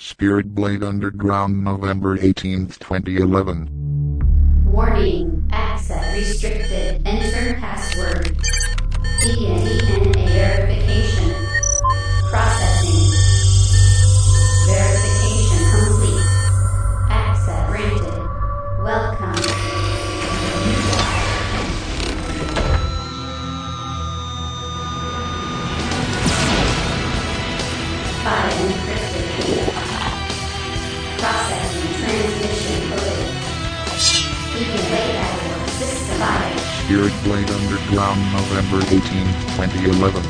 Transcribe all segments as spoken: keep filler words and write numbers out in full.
Spirit Blade Underground, November eighteenth, twenty eleven. Warning. Access restricted. Enter password. Begin D N A verification. Processing. Verification complete. Access granted. Welcome. File encrypted. Processing transmission coded. Begin wait at system file. Spirit Blade Underground, November eighteenth, twenty eleven.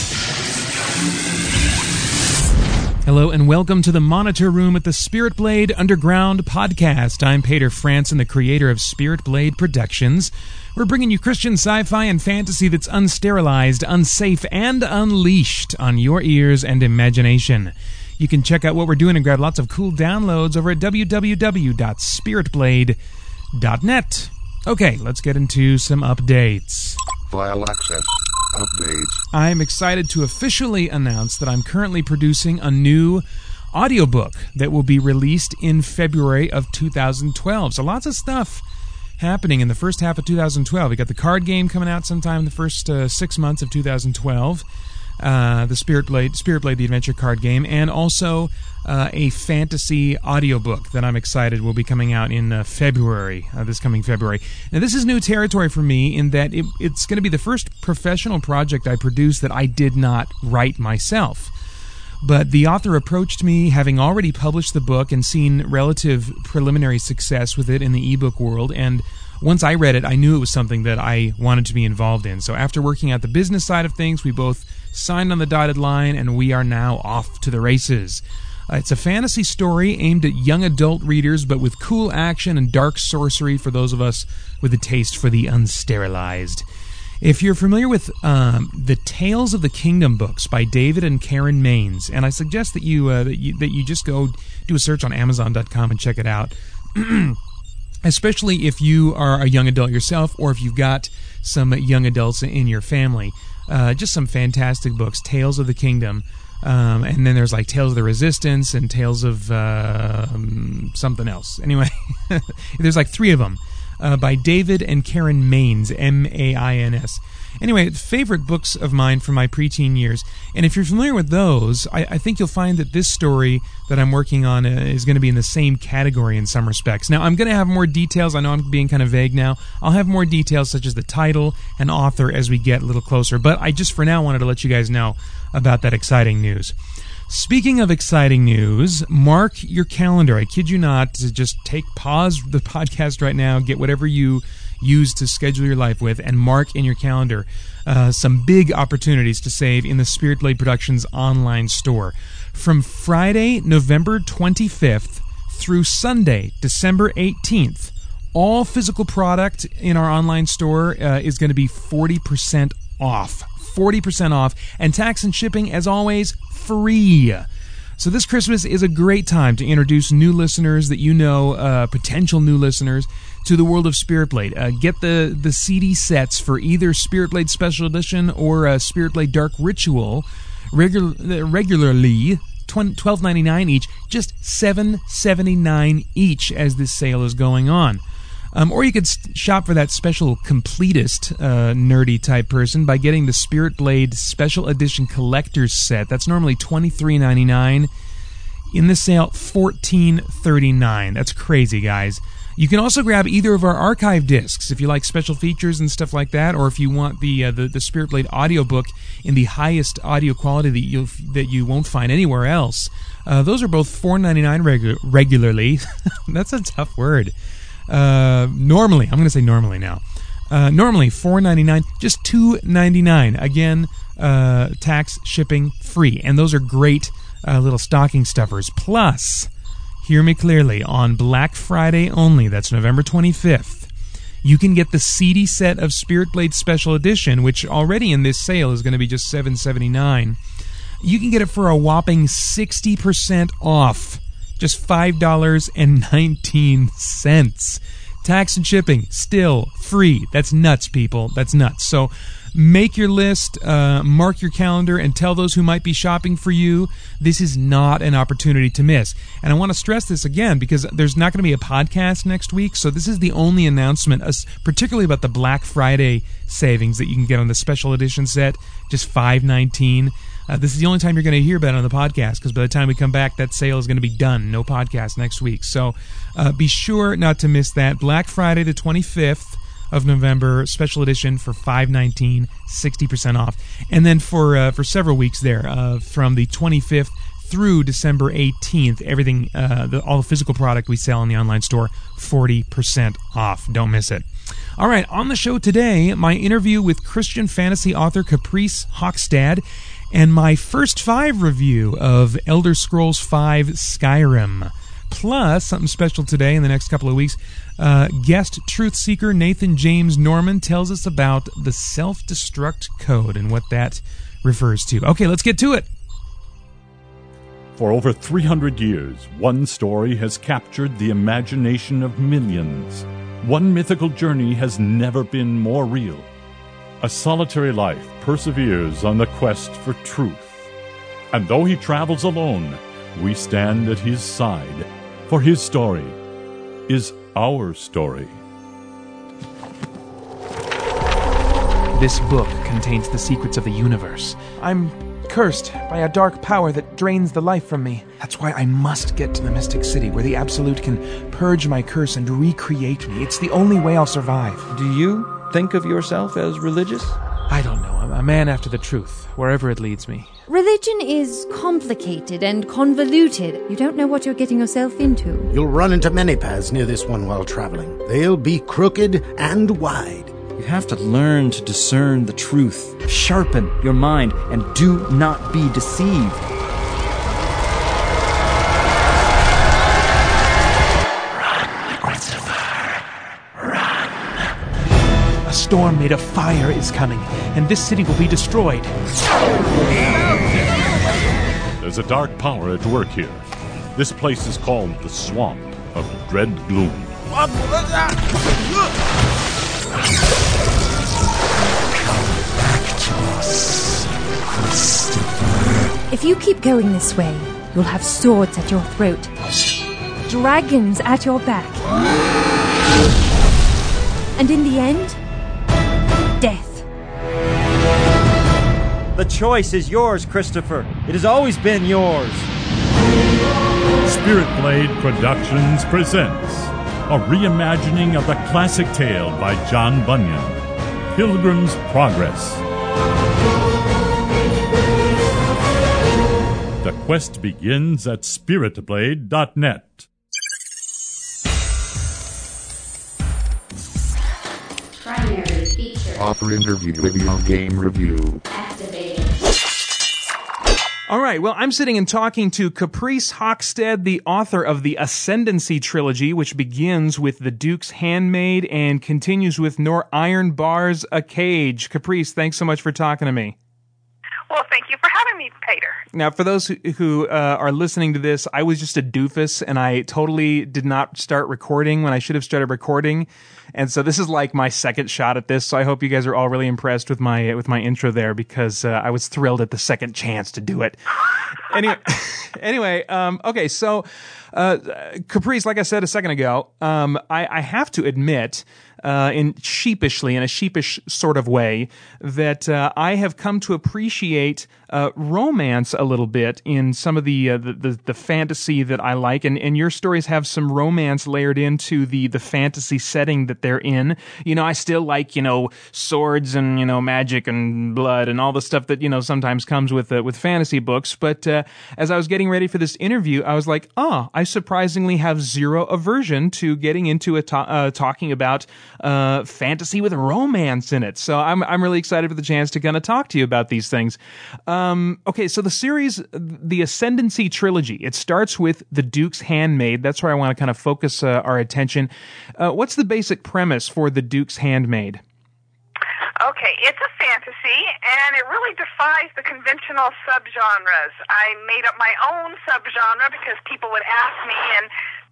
Hello and welcome to the Monitor Room at the Spirit Blade Underground podcast. I'm Peter Franson, the creator of Spirit Blade Productions. We're bringing you Christian sci-fi and fantasy that's unsterilized, unsafe, and unleashed on your ears and imagination. You can check out what we're doing and grab lots of cool downloads over at w w w dot spirit blade dot net. Okay, let's get into some updates. File access. Updates. I'm excited to officially announce that I'm currently producing a new audiobook that will be released in February of two thousand twelve. So lots of stuff happening in the first half of two thousand twelve. We got the card game coming out sometime in the first uh, six months of two thousand twelve. Uh, the Spirit Blade, Spirit Blade, the Adventure card game, and also uh, a fantasy audiobook that I'm excited will be coming out in uh, February, uh, this coming February. Now, this is new territory for me in that it, it's going to be the first professional project I produce that I did not write myself. But the author approached me, having already published the book and seen relative preliminary success with it in the ebook world, and once I read it, I knew it was something that I wanted to be involved in. So after working out the business side of things, we both signed on the dotted line, and we are now off to the races. Uh, it's a fantasy story aimed at young adult readers, but with cool action and dark sorcery for those of us with a taste for the unsterilized. If you're familiar with um, the Tales of the Kingdom books by David and Karen Maines, and I suggest that you, uh, that you that you just go do a search on amazon dot com and check it out. Especially if you are a young adult yourself, or if you've got some young adults in your family. Uh, just some fantastic books, Tales of the Kingdom. Um, and then there's like Tales of the Resistance and Tales of uh, um, something else. Anyway, there's like three of them uh, by David and Karen Maines, M A I N S. Anyway, favorite books of mine from my preteen years. And if you're familiar with those, I, I think you'll find that this story that I'm working on uh, is going to be in the same category in some respects. Now, I'm going to have more details. I know I'm being kind of vague now. I'll have more details such as the title and author as we get a little closer. But I just for now wanted to let you guys know about that exciting news. Speaking of exciting news, mark your calendar. I kid you not, to just take pause the podcast right now, get whatever you use to schedule your life with, and mark in your calendar uh, some big opportunities to save in the Spirit Blade Productions online store. From Friday, November twenty-fifth through Sunday, December eighteenth, all physical product in our online store uh, is going to be forty percent off. forty percent off, and tax and shipping, as always, free. So this Christmas is a great time to introduce new listeners that you know, uh, potential new listeners, to the world of Spirit Blade. Uh, get the, the C D sets for either Spirit Blade Special Edition or uh, Spirit Blade Dark Ritual regular, regularly, twelve ninety-nine each, just seven seventy-nine each as this sale is going on. Um, or you could shop for that special completist, uh, nerdy type person by getting the Spirit Blade Special Edition Collector's Set. That's normally twenty-three ninety-nine. In this sale, fourteen thirty-nine. That's crazy, guys. You can also grab either of our archive discs if you like special features and stuff like that, or if you want the uh, the, the Spirit Blade audiobook in the highest audio quality that you that you won't find anywhere else. Uh, those are both four ninety-nine regu- regularly. That's a tough word. Uh, normally, I'm going to say normally now. Uh, normally four ninety-nine, just two ninety-nine. Again, uh, tax, shipping, free, and those are great uh, little stocking stuffers. Plus, hear me clearly, on Black Friday only, that's November twenty-fifth, you can get the C D set of Spirit Blade Special Edition, which already in this sale is going to be just seven seventy-nine. You can get it for a whopping sixty percent off. Just five dollars and nineteen cents. Tax and shipping, still free. That's nuts, people. That's nuts. So make your list, uh, mark your calendar, and tell those who might be shopping for you. This is not an opportunity to miss. And I want to stress this again because there's not going to be a podcast next week, so this is the only announcement, uh, particularly about the Black Friday savings that you can get on the special edition set, just five nineteen. Uh, this is the only time you're going to hear about it on the podcast because by the time we come back, that sale is going to be done. No podcast next week. So uh, be sure not to miss that. Black Friday the twenty-fifth of November, special edition for five nineteen, sixty percent off. And then for uh, for several weeks there, uh, from the twenty-fifth through December eighteenth, everything, uh, the, all the physical product we sell in the online store, forty percent off. Don't miss it. All right, on the show today, my interview with Christian fantasy author Caprice Hockstad, and my first five review of Elder Scrolls five Skyrim. Plus, something special today in the next couple of weeks, uh, guest truth seeker Nathan James Norman tells us about the self-destruct code and what that refers to. Okay, let's get to it. For over three hundred years, one story has captured the imagination of millions. One mythical journey has never been more real. A solitary life perseveres on the quest for truth. And though he travels alone, we stand at his side, for his story is our story. This book contains the secrets of the universe. I'm cursed by a dark power that drains the life from me. That's why I must get to the Mystic City, where the Absolute can purge my curse and recreate me. It's the only way I'll survive. Do you think of yourself as religious? I don't know. I'm a man after the truth, wherever it leads me. Religion is complicated and convoluted. You don't know what you're getting yourself into. You'll run into many paths near this one while traveling. They'll be crooked and wide. You have to learn to discern the truth. Sharpen your mind and do not be deceived. A storm made of fire is coming, and this city will be destroyed. There's a dark power at work here. This place is called the Swamp of Dread Gloom. If you keep going this way, you'll have swords at your throat, dragons at your back, and in the end, death. The choice is yours, Christopher. It has always been yours. Spirit Blade Productions presents a reimagining of the classic tale by John Bunyan, Pilgrim's Progress. The quest begins at spirit blade dot net. Primary feature Author interview video game review. activated. All right, well, I'm sitting and talking to Caprice Hockstad, the author of the Ascendancy trilogy, which begins with The Duke's Handmaid and continues with Nor Iron Bars a Cage. Caprice, thanks so much for talking to me. Well, thank you for having me, Peter. Now, for those who, who uh, are listening to this, I was just a doofus, and I totally did not start recording when I should have started recording. And so this is like my second shot at this. So I hope you guys are all really impressed with my with my intro there, because uh, I was thrilled at the second chance to do it. Anyway, anyway, um, okay. So, uh, Caprice, like I said a second ago, um, I, I have to admit, uh, in sheepishly, in a sheepish sort of way, that uh, I have come to appreciate uh, romance a little bit in some of the, uh, the, the the fantasy that I like, and, and your stories have some romance layered into the the fantasy setting that they're in. You know, I still like, you know, swords and, you know, magic and blood and all the stuff that, you know, sometimes comes with uh, with fantasy books. But uh, as I was getting ready for this interview, I was like, oh, I surprisingly have zero aversion to getting into a to- uh, talking about uh, fantasy with romance in it. So I'm I'm really excited for the chance to kind of talk to you about these things. Um, okay, so the series, the Ascendancy trilogy, it starts with The Duke's Handmaid. That's where I want to kind of focus uh, our attention. Uh, what's the basic premise for The Duke's Handmaid? Okay, it's a fantasy, and it really defies the conventional subgenres. I made up my own subgenre because people would ask me, and they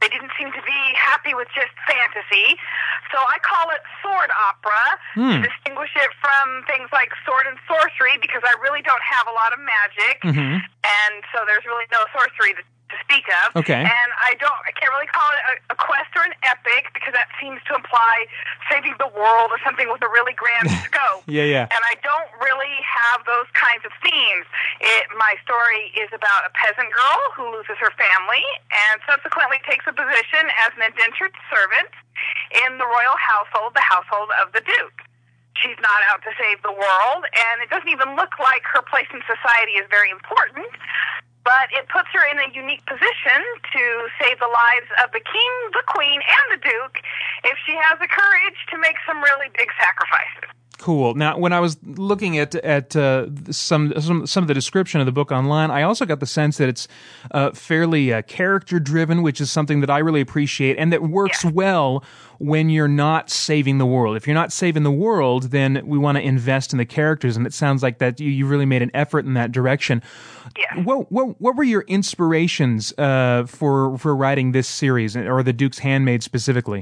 They didn't seem to be happy with just fantasy. So I call it sword opera Hmm. to distinguish it from things like sword and sorcery, because I really don't have a lot of magic, Mhm. and so there's really no sorcery to, to speak of. Okay. And I don't, I can't really call it a, a quest or an epic, because that seems to imply saving the world or something with a really grand scope. Yeah, yeah. And I don't really have those kinds of themes. It, my story is about a peasant girl who loses her family and subsequently takes a position as an indentured servant in the royal household, the household of the Duke. She's not out to save the world, and it doesn't even look like her place in society is very important, but it puts her in a unique position to save the lives of the king, the queen, and the Duke if she has the courage to make some really big sacrifices. Cool. Now, when I was looking at at uh, some, some some of the description of the book online, I also got the sense that it's uh, fairly uh, character driven, which is something that I really appreciate, and that works Yeah. well when you're not saving the world. If you're not saving the world, then we want to invest in the characters, and it sounds like that you, you really made an effort in that direction. Yeah. What what what were your inspirations uh, for for writing this series, or The Duke's Handmaid specifically?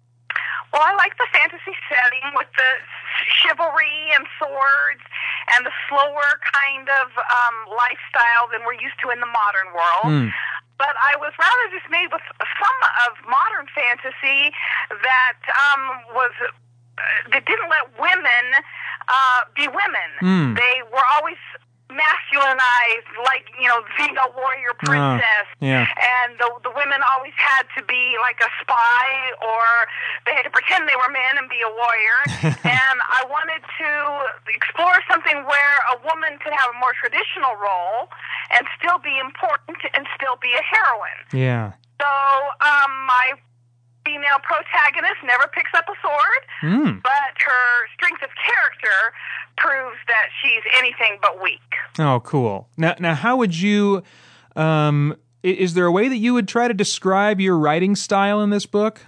Well, I like the fantasy setting with the chivalry and swords and the slower kind of um, lifestyle than we're used to in the modern world. Mm. But I was rather dismayed with some of modern fantasy that um, was uh, that didn't let women uh, be women. Mm. They were always masculinized, like, you know, the warrior princess. Uh, yeah. And the the women always had to be like a spy, or they had to pretend they were men and be a warrior. And I wanted to explore something where a woman could have a more traditional role and still be important and still be a heroine. Yeah. So um, my female protagonist never picks up a sword, Mm. but her strength of character proves that she's anything but weak. Oh, cool. Now, now, how would you? Um, i- is there a way that you would try to describe your writing style in this book?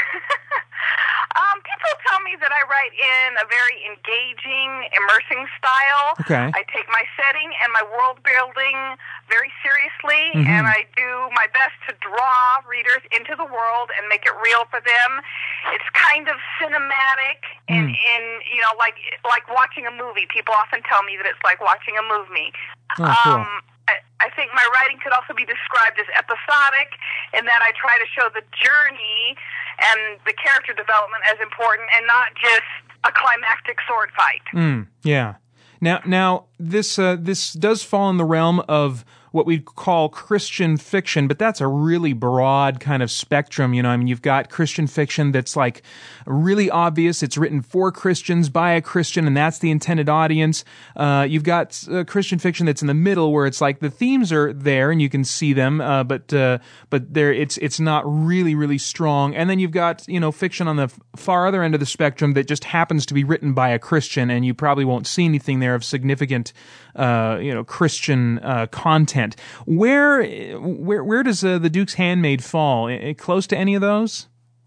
Um, people tell me that I write in a very engaging, immersing style. Okay. I take my setting and my world building very seriously, Mhm. and I do my best to draw readers into the world and make it real for them. It's kind of cinematic, in, Mm. in you know, like like watching a movie. People often tell me that it's like watching a movie. Oh, cool. Um, I, I think my writing could also be described as episodic, in that I try to show the journey and the character development as important, and not just a climactic sword fight. Mm, yeah. Now, now this uh, this does fall in the realm of what we call Christian fiction, but that's a really broad kind of spectrum. You know, I mean, you've got Christian fiction that's like really obvious. It's written for Christians by a Christian, and that's the intended audience. Uh, you've got uh, Christian fiction that's in the middle, where it's like the themes are there and you can see them, uh, but uh, but there it's it's not really really strong. And then you've got, you know, fiction on the f- far other end of the spectrum that just happens to be written by a Christian, and you probably won't see anything there of significant, uh, you know, Christian uh, content. Where where where does uh, The Duke's Handmaid fall? I- close to any of those?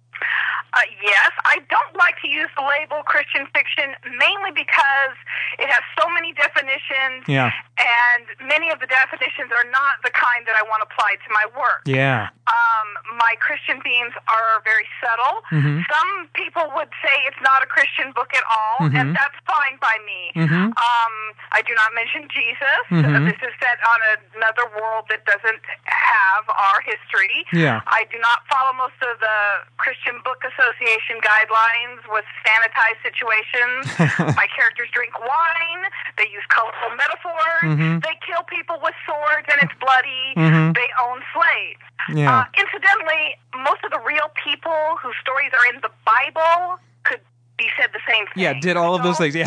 Uh, yes, I don't like to use the label Christian fiction, mainly because it has so many definitions, Yeah. and many of the definitions are not the kind that I want applied to my work. Yeah. Um, my Christian themes are very subtle. Mhm. Some people would say it's not a Christian book at all, Mhm. and that's fine by me. Mhm. Um, I do not mention Jesus. Mhm. This is set on another world that doesn't have our history. Yeah. I do not follow most of the Christian Book Association guidelines with sanitized situations. My characters drink wine. They use colorful metaphors. Mhm. They kill people with swords, and it's bloody. Mhm. They own slaves. Yeah. Uh, incidentally, most of the real people whose stories are in the Bible could be said the same thing. Yeah, did all of those So- things. Yeah.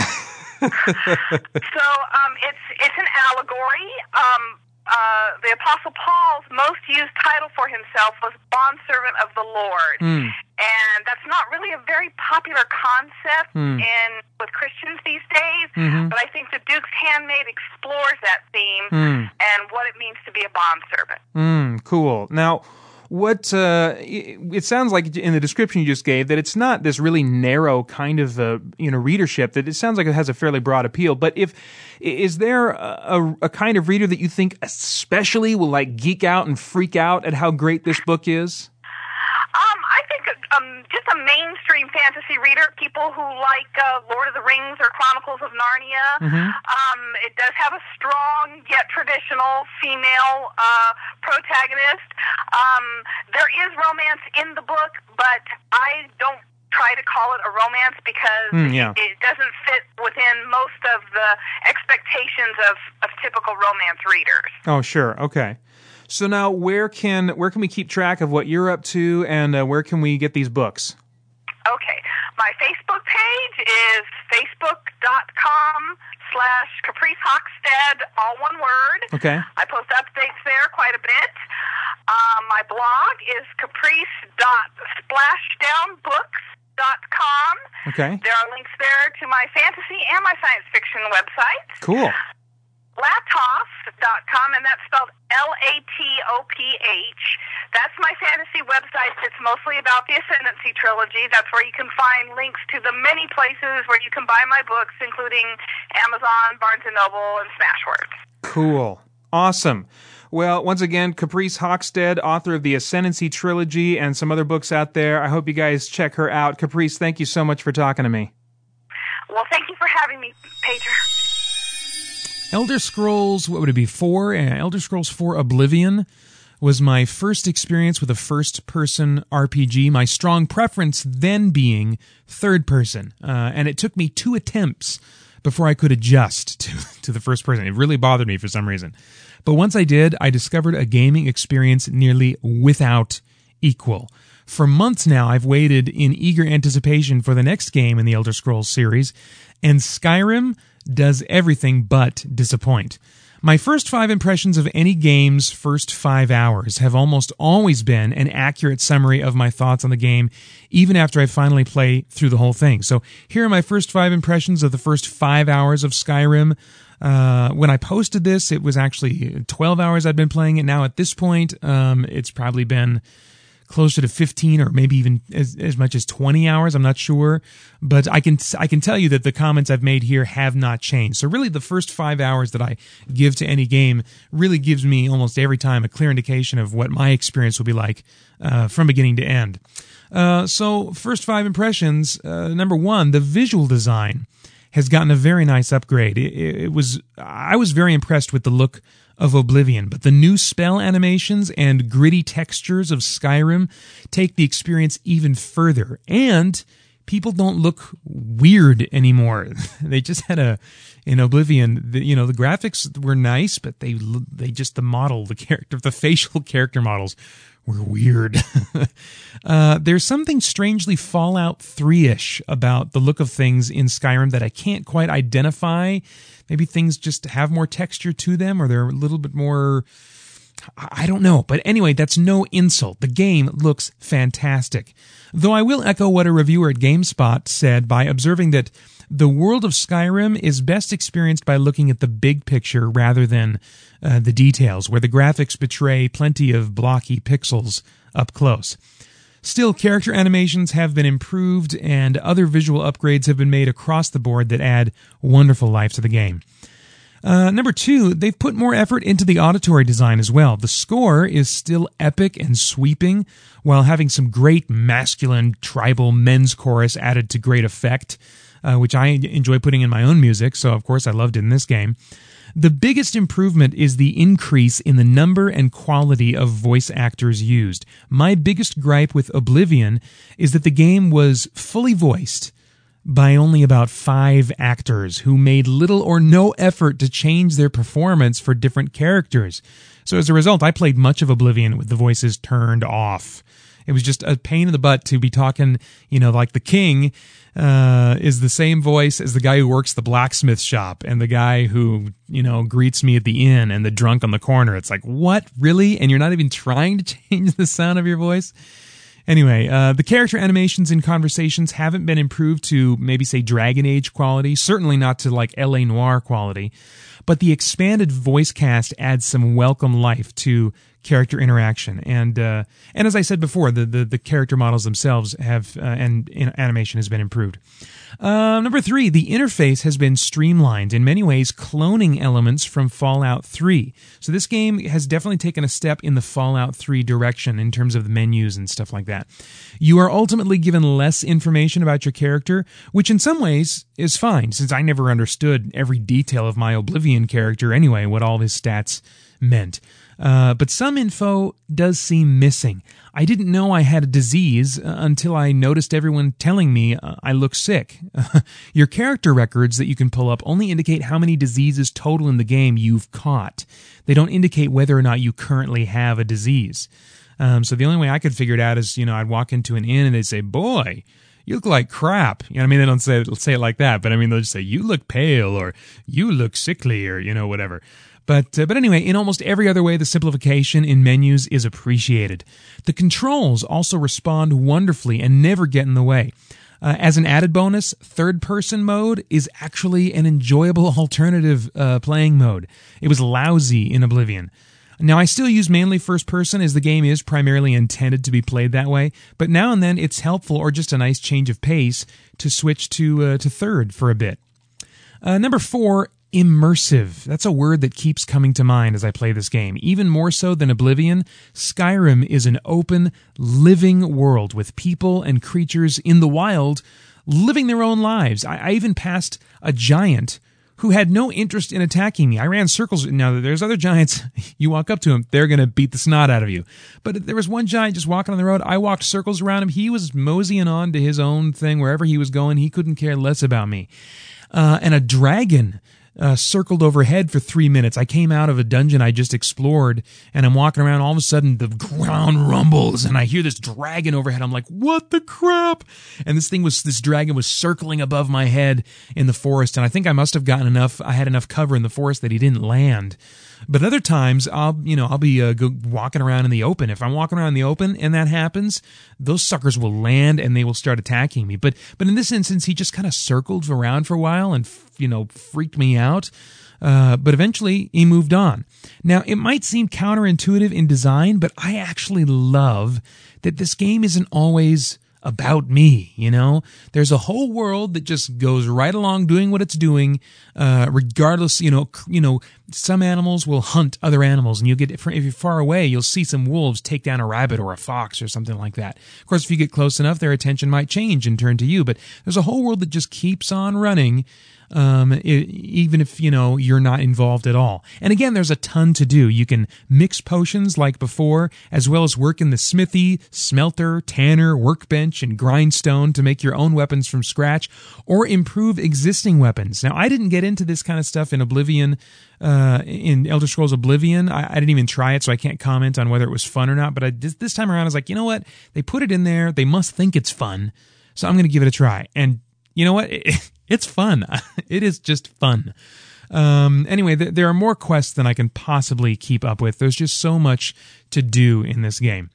so um, it's it's an allegory. Um, uh, the Apostle Paul's most used title for himself was bondservant of the Lord, Mm. and that's not really a very popular concept Mm. in with Christians these days. Mhm. But I think The Duke's Handmaid explores that theme Mm. and what it means to be a bondservant. Mm, cool. Now, what uh, it, it sounds like in the description you just gave that it's not this really narrow kind of uh, you know readership. That it sounds like it has a fairly broad appeal. But if is there a, a kind of reader that you think especially will like geek out and freak out at how great this book is? um, just a mainstream fantasy reader, people who like uh, Lord of the Rings or Chronicles of Narnia. Mm-hmm. Um, it does have a strong yet traditional female uh, protagonist. Um, there is romance in the book, but I don't try to call it a romance because mm, yeah. it, it doesn't fit within most of the expectations of, of typical romance readers. Oh, sure. Okay. So now, where can where can we keep track of what you're up to, and uh, where can we get these books? Okay. My Facebook page is facebook.com slash Caprice Hockstead, all one word. Okay. I post updates there quite a bit. Um, my blog is caprice dot splashdownbooks dot com. Okay. There are links there to my fantasy and my science fiction website. Cool. Latoff dot com, and that's spelled L A T O P H. That's my fantasy website. It's mostly about the Ascendancy trilogy. That's where you can find links to the many places where you can buy my books, including Amazon, Barnes and Noble, and Smashwords. Cool. Awesome. Well, once again, Caprice Hockstead, author of the Ascendancy trilogy and some other books out there. I hope you guys check her out. Caprice, thank you so much for talking to me. Well, thank you for having me, Peter. Elder Scrolls, what would it be, four? Uh, Elder Scrolls four Oblivion was my first experience with a first-person R P G, my strong preference then being third-person. Uh, and it took me two attempts before I could adjust to, to the first person. It really bothered me for some reason. But once I did, I discovered a gaming experience nearly without equal. For months now, I've waited in eager anticipation for the next game in the Elder Scrolls series, and Skyrim does everything but disappoint. My first five impressions of any game's first five hours have almost always been an accurate summary of my thoughts on the game, even after I finally play through the whole thing. So here are my first five impressions of the first five hours of Skyrim. Uh, when I posted this, it was actually twelve hours I'd been playing it. Now at this point, um, it's probably been closer to fifteen or maybe even as, as much as twenty hours. I'm not sure, but I can I can tell you that the comments I've made here have not changed. So really the first five hours that I give to any game really gives me almost every time a clear indication of what my experience will be like uh, from beginning to end. Uh, so first five impressions, uh, number one, the visual design has gotten a very nice upgrade. It, it was I was very impressed with the look of Oblivion, but the new spell animations and gritty textures of Skyrim take the experience even further, and people don't look weird anymore. They just had a in Oblivion, the, you know, the graphics were nice, but they they just the model, the character, the facial character models were weird. uh, there's something strangely Fallout three-ish about the look of things in Skyrim that I can't quite identify. Maybe things just have more texture to them, or they're a little bit more, I don't know. But anyway, that's no insult. The game looks fantastic. Though I will echo what a reviewer at GameSpot said by observing that the world of Skyrim is best experienced by looking at the big picture rather than uh, the details, where the graphics betray plenty of blocky pixels up close. Still, character animations have been improved, and other visual upgrades have been made across the board that add wonderful life to the game. Uh, number two, they've put more effort into the auditory design as well. The score is still epic and sweeping, while having some great masculine, tribal men's chorus added to great effect, uh, which I enjoy putting in my own music, so of course I loved it in this game. The biggest improvement is the increase in the number and quality of voice actors used. My biggest gripe with Oblivion is that the game was fully voiced by only about five actors who made little or no effort to change their performance for different characters. So as a result, I played much of Oblivion with the voices turned off. It was just a pain in the butt to be talking, you know, like the king uh, is the same voice as the guy who works the blacksmith shop and the guy who, you know, greets me at the inn and the drunk on the corner. It's like, what? Really? And you're not even trying to change the sound of your voice? Anyway, uh, the character animations in Conversations haven't been improved to maybe say Dragon Age quality, certainly not to like L A Noire quality. but the expanded voice cast adds some welcome life to character interaction. And uh, and as I said before, the, the, the character models themselves have, uh, and in, animation has been improved. Uh, number three, the interface has been streamlined, in many ways cloning elements from Fallout three. So this game has definitely taken a step in the Fallout three direction in terms of the menus and stuff like that. You are ultimately given less information about your character, which in some ways is fine, since I never understood every detail of my Oblivion character anyway, what all his stats meant. Uh, but some info does seem missing. I didn't know I had a disease uh, until I noticed everyone telling me uh, I look sick. Your character records that you can pull up only indicate how many diseases total in the game you've caught. They don't indicate whether or not you currently have a disease. Um, so the only way I could figure it out is, you know, I'd walk into an inn and they'd say, "Boy, you look like crap." You know what I mean? They don't say, say it like that, but I mean, they'll just say, "You look pale," or "You look sickly," or, you know, whatever. But uh, but anyway, in almost every other way, the simplification in menus is appreciated. The controls also respond wonderfully and never get in the way. Uh, as an added bonus, third-person mode is actually an enjoyable alternative uh, playing mode. It was lousy in Oblivion. Now, I still use mainly first-person, as the game is primarily intended to be played that way, but now and then it's helpful, or just a nice change of pace, to switch to uh, to third for a bit. Uh, number four, immersive. That's a word that keeps coming to mind as I play this game. Even more so than Oblivion, Skyrim is an open, living world with people and creatures in the wild living their own lives. I, I even passed a giant who had no interest in attacking me. I ran circles. Now, there's other giants, you walk up to them, they're going to beat the snot out of you. But there was one giant just walking on the road. I walked circles around him. He was moseying on to his own thing. Wherever he was going, he couldn't care less about me. Uh, and a dragon Uh, circled overhead for three minutes. I came out of a dungeon I just explored, and I'm walking around. All of a sudden, the ground rumbles, and I hear this dragon overhead. I'm like, "What the crap?" And this thing was, this dragon was circling above my head in the forest, and I think I must have gotten enough, I had enough cover in the forest that he didn't land. But other times, I'll, you know, I'll be uh, go, walking around in the open. If I'm walking around in the open and that happens, those suckers will land and they will start attacking me. But but in this instance, he just kind of circled around for a while and, you know, freaked me out. Uh, but eventually, he moved on. Now, it might seem counterintuitive in design, but I actually love that this game isn't always about me, you know? There's a whole world that just goes right along doing what it's doing, uh, regardless, you know, you know, some animals will hunt other animals, and you'll get, if you're far away, you'll see some wolves take down a rabbit or a fox or something like that. Of course, if you get close enough, their attention might change and turn to you, but there's a whole world that just keeps on running, um, it, even if, you know, you're not involved at all. And again, there's a ton to do. You can mix potions like before, as well as work in the smithy, smelter, tanner, workbench, and grindstone to make your own weapons from scratch, or improve existing weapons. Now, I didn't get into this kind of stuff in Oblivion, uh, in Elder Scrolls Oblivion. I, I didn't even try it, so I can't comment on whether it was fun or not, but I, this, this time around, I was like, you know what? They put it in there. They must think it's fun, so I'm going to give it a try. And you know what? It, it's fun. It is just fun. Um, anyway, th- there are more quests than I can possibly keep up with. There's just so much to do in this game.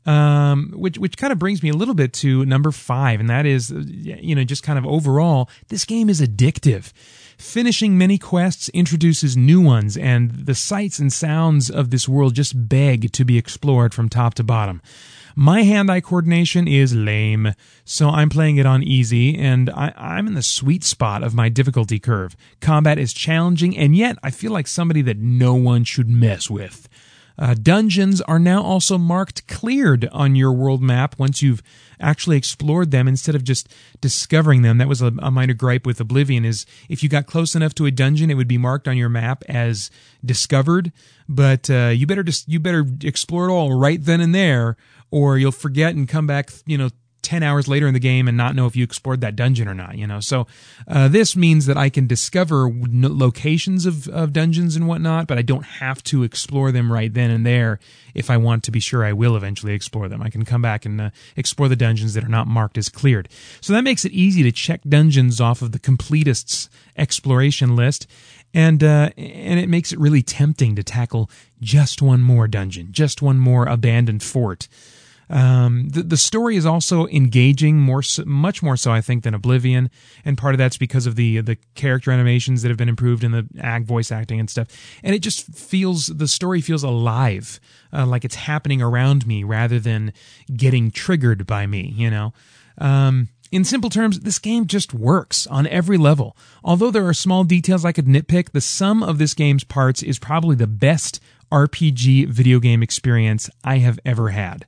Um, which which kind of brings me a little bit to number five, and that is, you know, just kind of overall, this game is addictive. Finishing many quests introduces new ones, and the sights and sounds of this world just beg to be explored from top to bottom. My hand-eye coordination is lame, so I'm playing it on easy, and I, I'm in the sweet spot of my difficulty curve. Combat is challenging, and yet I feel like somebody that no one should mess with. Uh, dungeons are now also marked cleared on your world map once you've actually explored them instead of just discovering them. That was a, a minor gripe with Oblivion, is if you got close enough to a dungeon, it would be marked on your map as discovered, but uh, you better just you better explore it all right then and there, or you'll forget and come back, you know, ten hours later in the game and not know if you explored that dungeon or not, you know. So uh, this means that I can discover locations of, of dungeons and whatnot, but I don't have to explore them right then and there if I want to be sure I will eventually explore them. I can come back and uh, explore the dungeons that are not marked as cleared. So that makes it easy to check dungeons off of the completist's exploration list, and uh, and it makes it really tempting to tackle just one more dungeon, just one more abandoned fort. Um, the, the story is also engaging more, so, much more so, I think, than Oblivion, and part of that's because of the the character animations that have been improved in the act, voice acting and stuff. And it just feels, the story feels alive, uh, like it's happening around me rather than getting triggered by me, you know? Um, in simple terms, this game just works on every level. Although there are small details I could nitpick, the sum of this game's parts is probably the best R P G video game experience I have ever had.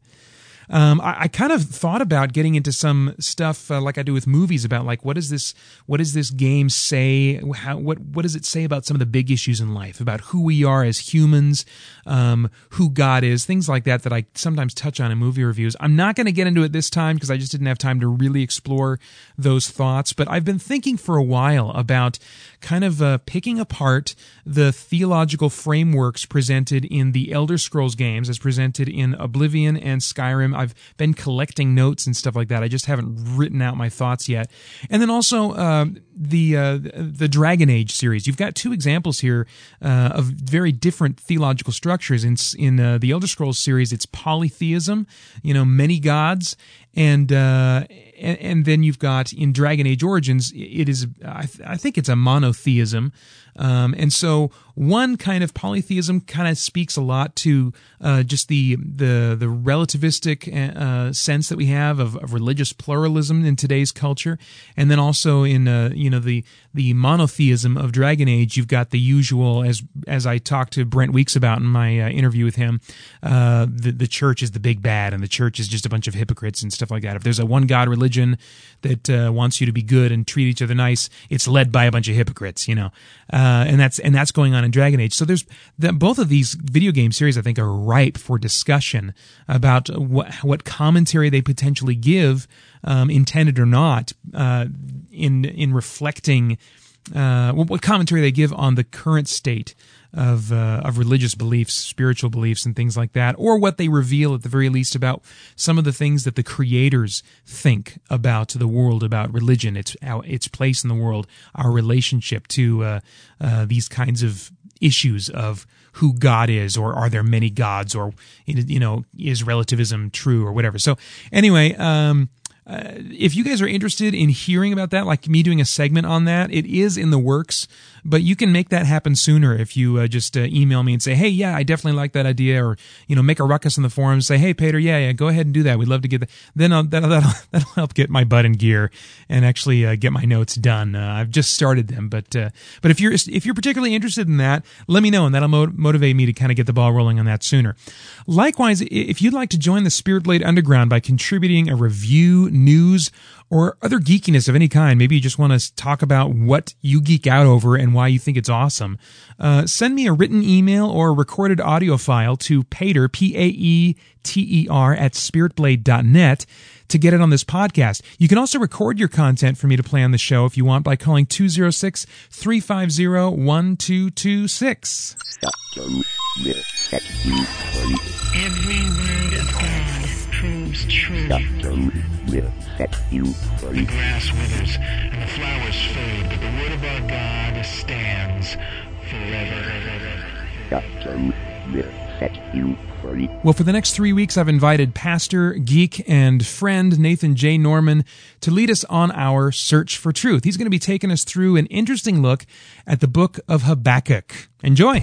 Um, I, I kind of thought about getting into some stuff uh, like I do with movies about like what does this what does this game say? How, what what does it say about some of the big issues in life, about who we are as humans, um, who God is, things like that that I sometimes touch on in movie reviews. I'm not going to get into it this time because I just didn't have time to really explore those thoughts. But I've been thinking for a while about kind of uh, picking apart the theological frameworks presented in the Elder Scrolls games as presented in Oblivion and Skyrim. I've been collecting notes and stuff like that. I just haven't written out my thoughts yet. And then also uh, the uh, the Dragon Age series. You've got two examples here uh, of very different theological structures. In in uh, the Elder Scrolls series, it's polytheism, you know, many gods. And, uh, and and then you've got in Dragon Age Origins, it is I, th- I think it's a monotheism, um, and so one kind of polytheism kind of speaks a lot to uh, just the the the relativistic uh, sense that we have of, of religious pluralism in today's culture, and then also in uh, you know the the monotheism of Dragon Age, you've got the usual, as as I talked to Brent Weeks about in my uh, interview with him, uh, the the church is the big bad, and the church is just a bunch of hypocrites and stuff like that. If there's a one God religion that uh, wants you to be good and treat each other nice, it's led by a bunch of hypocrites, you know, uh, and that's and that's going on in Dragon Age. So there's the, both of these video game series, I think, are ripe for discussion about what what commentary they potentially give, um, intended or not, uh, in in reflecting uh, what, what commentary they give on the current state of uh, of religious beliefs, spiritual beliefs, and things like that, or what they reveal at the very least about some of the things that the creators think about the world, about religion, its its place in the world, our relationship to uh, uh, these kinds of issues of who God is, or are there many gods, or you know, is relativism true, or whatever. So anyway. Um, Uh, if you guys are interested in hearing about that, like me doing a segment on that, it is in the works, but you can make that happen sooner if you uh, just uh, email me and say, hey, yeah, I definitely like that idea, or, you know, make a ruckus in the forums, say, hey, Peter, yeah, yeah, go ahead and do that. We'd love to get that. Then I'll, that'll, that'll, that'll help get my butt in gear and actually uh, get my notes done. Uh, I've just started them, but uh, but if you're if you're particularly interested in that, let me know, and that'll mo- motivate me to kind of get the ball rolling on that sooner. Likewise, if you'd like to join the Spirit Blade Underground by contributing a review, news, or other geekiness of any kind, maybe you just want to talk about what you geek out over and why you think it's awesome, uh, send me a written email or a recorded audio file to Paeter, P A E T E R, at spiritblade dot net to get it on this podcast. You can also record your content for me to play on the show if you want by calling two oh six, three five zero, one two two six. Every word of God proves true. The grass withers and the flowers fade, but the word of our God stands forever. Well, for the next three weeks, I've invited pastor, geek, and friend Nathan J. Norman to lead us on our search for truth. He's going to be taking us through an interesting look at the book of Habakkuk. Enjoy.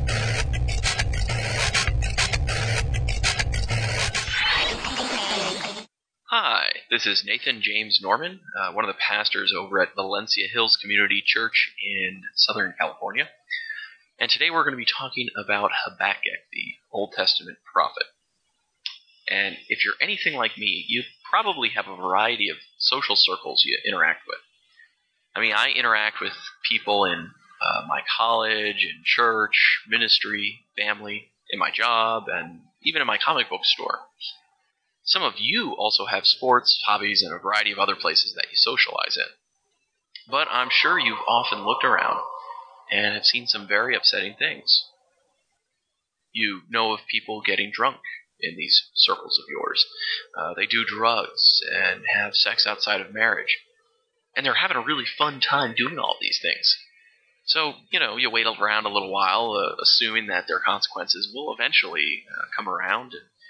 Hi, this is Nathan James Norman, uh, one of the pastors over at Valencia Hills Community Church in Southern California. And today we're going to be talking about Habakkuk, the Old Testament prophet. And if you're anything like me, you probably have a variety of social circles you interact with. I mean, I interact with people in uh, my college, in church, ministry, family, in my job, and even in my comic book store. Some of you also have sports, hobbies, and a variety of other places that you socialize in. But I'm sure you've often looked around and have seen some very upsetting things. You know of people getting drunk in these circles of yours. Uh, they do drugs and have sex outside of marriage. And they're having a really fun time doing all of these things. So, you know, you wait around a little while, uh, assuming that their consequences will eventually uh, come around and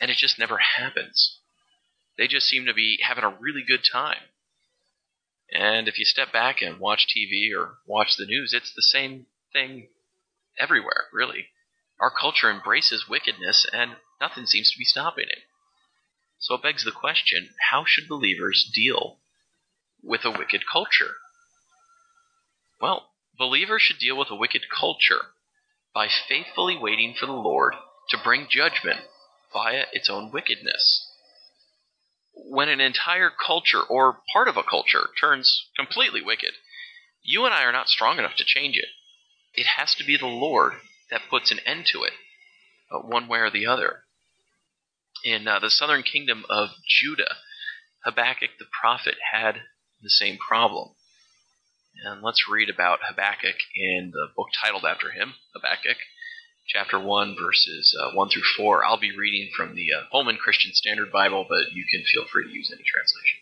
and it just never happens. They just seem to be having a really good time. And if you step back and watch T V or watch the news, it's the same thing everywhere, really. Our culture embraces wickedness, and nothing seems to be stopping it. So it begs the question, how should believers deal with a wicked culture? Well, believers should deal with a wicked culture by faithfully waiting for the Lord to bring judgment via its own wickedness. When an entire culture or part of a culture turns completely wicked, you and I are not strong enough to change it. It has to be the Lord that puts an end to it, uh, one way or the other. In uh, the southern kingdom of Judah, Habakkuk the prophet had the same problem. And let's read about Habakkuk in the book titled after him, Habakkuk, chapter one, verses uh, one through four. I'll be reading from the uh, Holman Christian Standard Bible, but you can feel free to use any translation.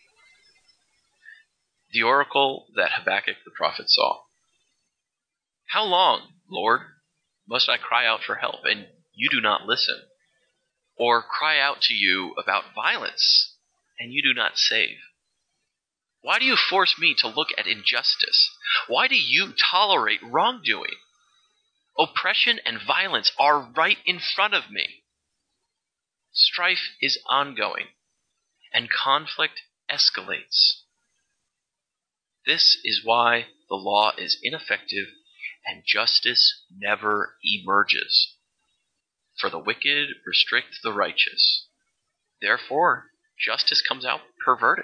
The oracle that Habakkuk the prophet saw. How long, Lord, must I cry out for help, and you do not listen? Or cry out to you about violence, and you do not save? Why do you force me to look at injustice? Why do you tolerate wrongdoing? Oppression and violence are right in front of me. Strife is ongoing, and conflict escalates. This is why the law is ineffective and justice never emerges. For the wicked restrict the righteous. Therefore, justice comes out perverted.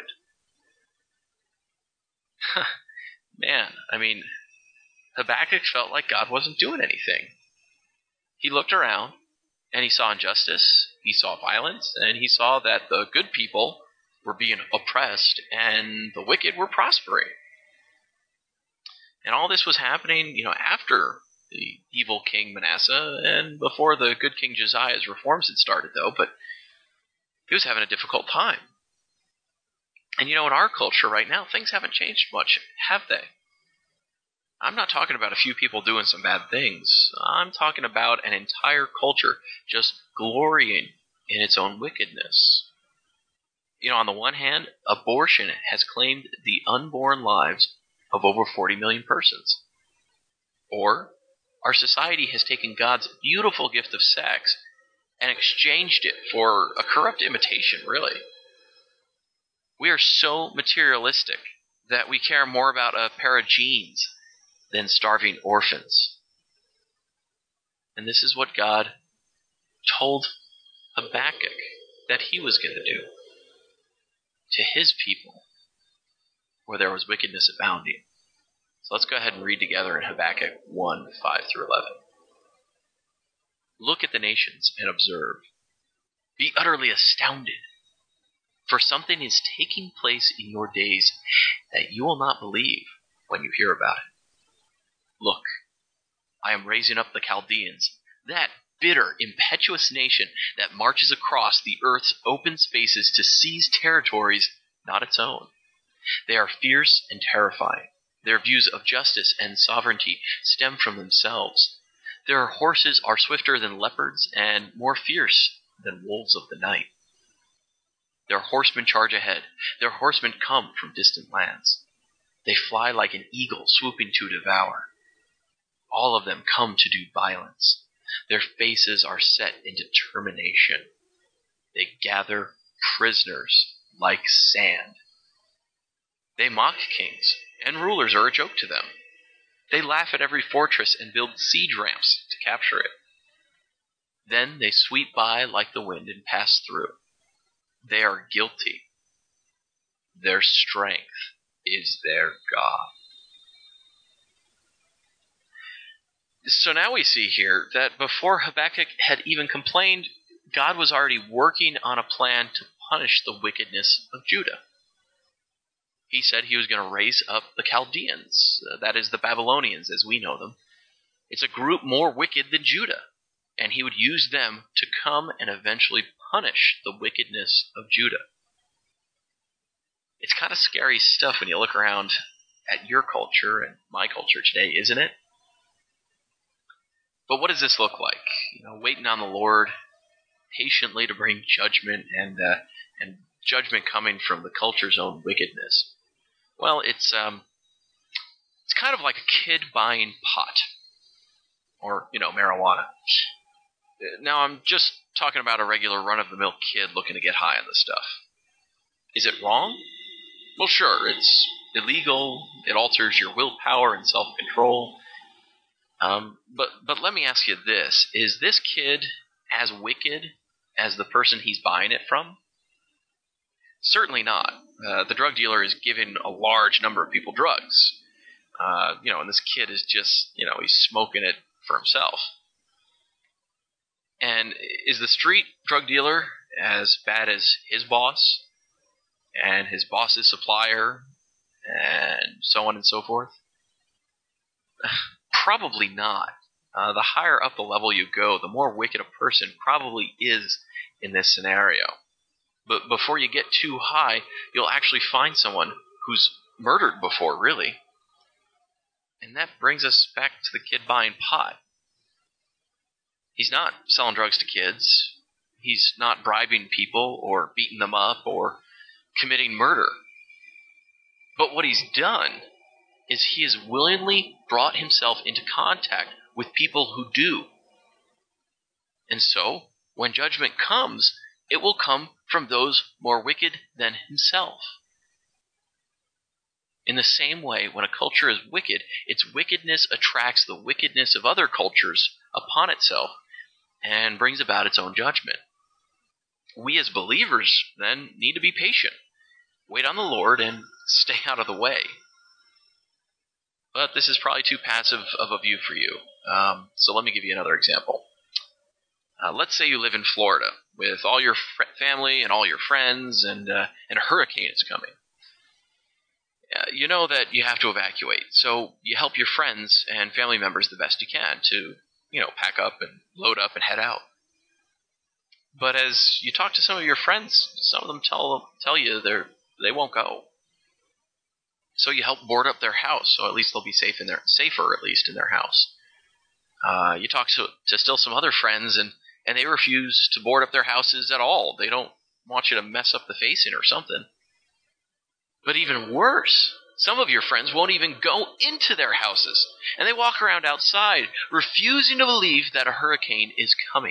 Man, I mean, Habakkuk felt like God wasn't doing anything. He looked around, and he saw injustice, he saw violence, and he saw that the good people were being oppressed, and the wicked were prospering. And all this was happening, you know, after the evil king Manasseh, and before the good king Josiah's reforms had started, though, but he was having a difficult time. And you know, in our culture right now, things haven't changed much, have they? I'm not talking about a few people doing some bad things. I'm talking about an entire culture just glorying in its own wickedness. You know, on the one hand, abortion has claimed the unborn lives of over forty million persons. Or, our society has taken God's beautiful gift of sex and exchanged it for a corrupt imitation, really. We are so materialistic that we care more about a pair of jeans than starving orphans. And this is what God told Habakkuk that he was going to do to his people where there was wickedness abounding. So let's go ahead and read together in Habakkuk one, five through eleven. Look at the nations and observe. Be utterly astounded, for something is taking place in your days that you will not believe when you hear about it. Look, I am raising up the Chaldeans, that bitter, impetuous nation that marches across the earth's open spaces to seize territories not its own. They are fierce and terrifying. Their views of justice and sovereignty stem from themselves. Their horses are swifter than leopards and more fierce than wolves of the night. Their horsemen charge ahead. Their horsemen come from distant lands. They fly like an eagle swooping to devour. All of them come to do violence. Their faces are set in determination. They gather prisoners like sand. They mock kings, and rulers are a joke to them. They laugh at every fortress and build siege ramps to capture it. Then they sweep by like the wind and pass through. They are guilty. Their strength is their God. So now we see here that before Habakkuk had even complained, God was already working on a plan to punish the wickedness of Judah. He said he was going to raise up the Chaldeans, uh, that is the Babylonians as we know them. It's a group more wicked than Judah, and he would use them to come and eventually punish the wickedness of Judah. It's kind of scary stuff when you look around at your culture and my culture today, isn't it? But what does this look like? You know, waiting on the Lord, patiently to bring judgment and uh, and judgment coming from the culture's own wickedness? Well, it's um, it's kind of like a kid buying pot, or you know, marijuana. Now, I'm just talking about a regular run-of-the-mill kid looking to get high on this stuff. Is it wrong? Well, sure, it's illegal. It alters your willpower and self-control. Um, but but let me ask you this: is this kid as wicked as the person he's buying it from? Certainly not. Uh, the drug dealer is giving a large number of people drugs. Uh, you know, and this kid is just, you know, he's smoking it for himself. And is the street drug dealer as bad as his boss and his boss's supplier and so on and so forth? Probably not. Uh, the higher up the level you go, the more wicked a person probably is in this scenario. But before you get too high, you'll actually find someone who's murdered before, really. And that brings us back to the kid buying pot. He's not selling drugs to kids. He's not bribing people or beating them up or committing murder. But what he's done is he has willingly brought himself into contact with people who do. And so, when judgment comes, it will come from those more wicked than himself. In the same way, when a culture is wicked, its wickedness attracts the wickedness of other cultures upon itself and brings about its own judgment. We as believers, then, need to be patient, wait on the Lord, and stay out of the way. But this is probably too passive of a view for you, um, so let me give you another example. Uh, let's say you live in Florida with all your fr- family and all your friends, and, uh, and a hurricane is coming. Uh, you know that you have to evacuate, so you help your friends and family members the best you can to, you know, pack up and load up and head out. But as you talk to some of your friends, some of them tell tell you they're they won't go. So you help board up their house, so at least they'll be safe in their safer at least in their house. Uh, you talk to, to still some other friends, and, and they refuse to board up their houses at all. They don't want you to mess up the facing or something. But even worse, some of your friends won't even go into their houses, and they walk around outside, refusing to believe that a hurricane is coming.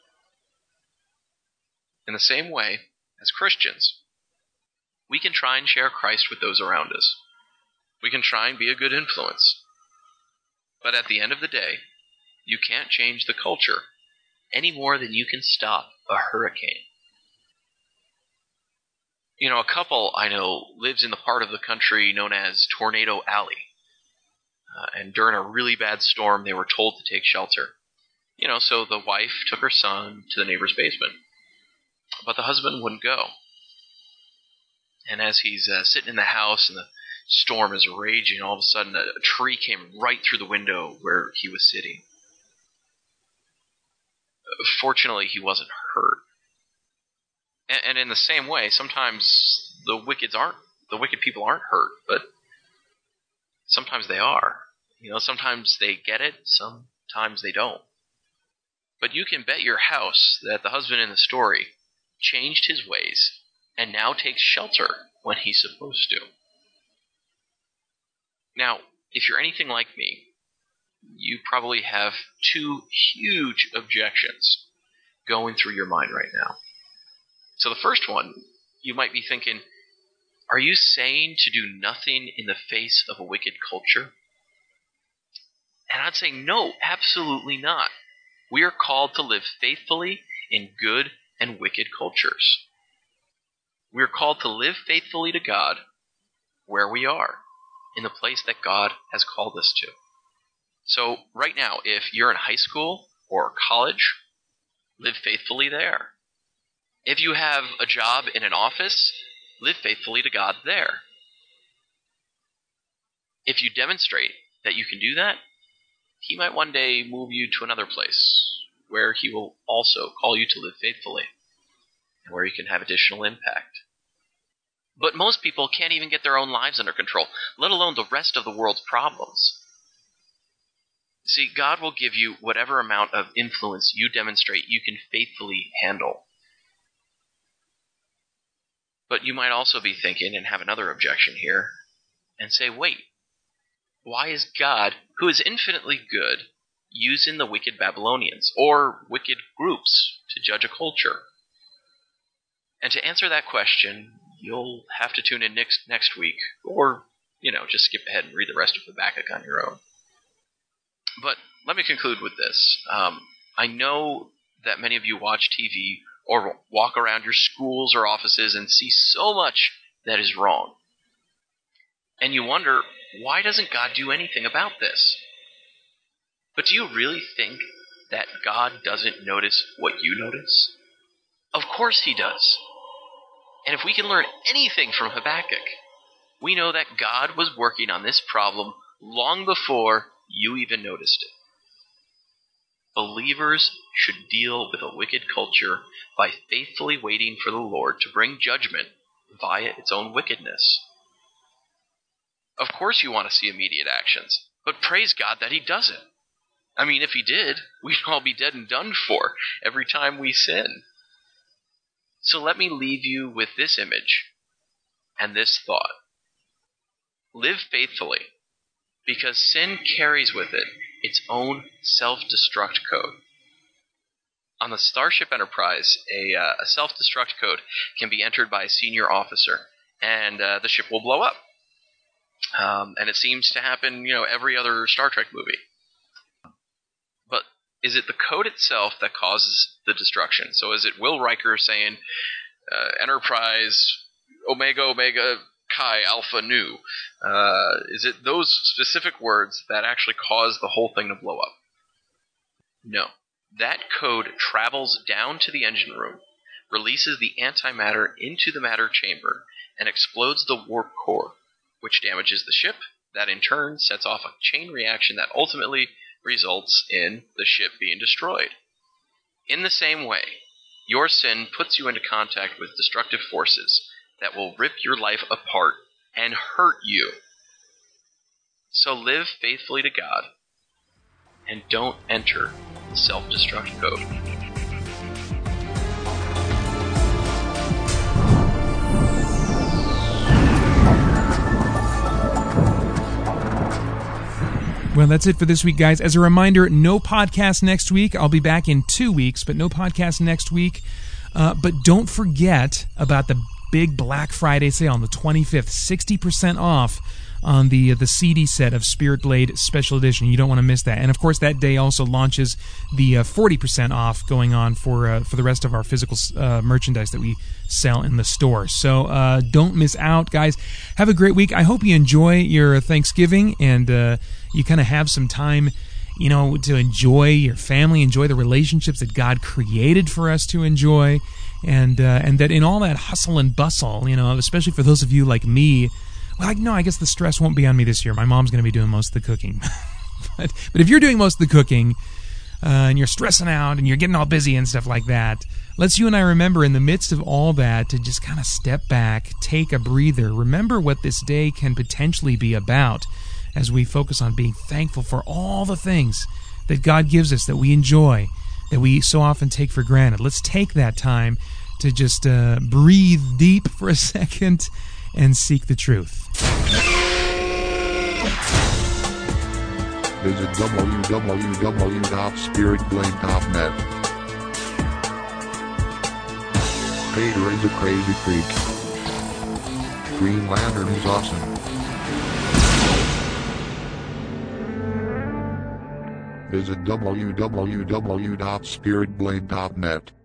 In the same way, as Christians, we can try and share Christ with those around us. We can try and be a good influence. But at the end of the day, you can't change the culture any more than you can stop a hurricane. You know, a couple I know lives in the part of the country known as Tornado Alley. Uh, and during a really bad storm, they were told to take shelter. You know, so the wife took her son to the neighbor's basement. But the husband wouldn't go. And as he's uh, sitting in the house and the storm is raging, all of a sudden a, a tree came right through the window where he was sitting. Uh, fortunately, he wasn't hurt. And, and in the same way, sometimes the wicked aren't the wicked people aren't hurt, but sometimes they are. You know, sometimes they get it, sometimes they don't. But you can bet your house that the husband in the story changed his ways and now takes shelter when he's supposed to. Now, if you're anything like me, you probably have two huge objections going through your mind right now. So the first one, you might be thinking, are you saying to do nothing in the face of a wicked culture? And I'd say no, absolutely not. We are called to live faithfully in good and wicked cultures. We are called to live faithfully to God where we are, in the place that God has called us to. So right now, if you're in high school or college, live faithfully there. If you have a job in an office, live faithfully to God there. If you demonstrate that you can do that, He might one day move you to another place where He will also call you to live faithfully and where you can have additional impact. But most people can't even get their own lives under control, let alone the rest of the world's problems. See, God will give you whatever amount of influence you demonstrate you can faithfully handle. But you might also be thinking, and have another objection here, and say, wait, why is God, who is infinitely good, using the wicked Babylonians, or wicked groups, to judge a culture? And to answer that question, you'll have to tune in next next week, or, you know, just skip ahead and read the rest of Habakkuk on your own. But let me conclude with this. Um, I know that many of you watch T V or walk around your schools or offices and see so much that is wrong. And you wonder, why doesn't God do anything about this? But do you really think that God doesn't notice what you notice? Of course he does. And if we can learn anything from Habakkuk, we know that God was working on this problem long before you even noticed it. Believers should deal with a wicked culture by faithfully waiting for the Lord to bring judgment via its own wickedness. Of course you want to see immediate actions, but praise God that he doesn't. I mean, if he did, we'd all be dead and done for every time we sin. So let me leave you with this image and this thought. Live faithfully, because sin carries with it its own self-destruct code. On the Starship Enterprise, a, uh, a self-destruct code can be entered by a senior officer, and uh, the ship will blow up. Um, and it seems to happen, you know, every other Star Trek movie. But is it the code itself that causes the destruction? So is it Will Riker saying, uh, Enterprise, Omega, Omega, Chi, Alpha, Nu? Uh, is it those specific words that actually cause the whole thing to blow up? No. That code travels down to the engine room, releases the antimatter into the matter chamber, and explodes the warp core, which damages the ship. That in turn sets off a chain reaction that ultimately results in the ship being destroyed. In the same way, your sin puts you into contact with destructive forces that will rip your life apart and hurt you. So live faithfully to God and don't enter the self-destruct code. Well, that's it for this week, guys. As a reminder, no podcast next week. I'll be back in two weeks, but no podcast next week. Uh, but don't forget about the big Black Friday sale on the twenty-fifth. sixty percent off on the uh, the C D set of Spirit Blade Special Edition. You don't want to miss that. And, of course, that day also launches the uh, forty percent off going on for uh, for the rest of our physical uh, merchandise that we sell in the store. So uh, don't miss out, guys. Have a great week. I hope you enjoy your Thanksgiving and uh, you kind of have some time, you know, to enjoy your family, enjoy the relationships that God created for us to enjoy, and uh, and that in all that hustle and bustle, you know, especially for those of you like me, well, I, no, I guess the stress won't be on me this year. My mom's going to be doing most of the cooking. but, but if you're doing most of the cooking uh, and you're stressing out and you're getting all busy and stuff like that, let's you and I remember in the midst of all that to just kind of step back, take a breather, remember what this day can potentially be about, as we focus on being thankful for all the things that God gives us, that we enjoy, that we so often take for granted. Let's take that time to just uh, breathe deep for a second and seek the truth. Visit w w w dot spirit blade dot net. Vader is a crazy freak. Green Lantern is awesome. Visit w w w dot spirit blade dot net.